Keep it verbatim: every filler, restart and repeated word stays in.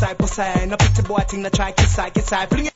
pussy, pussy. No pretty boy thing, no try kiss I, kiss I. Fling it.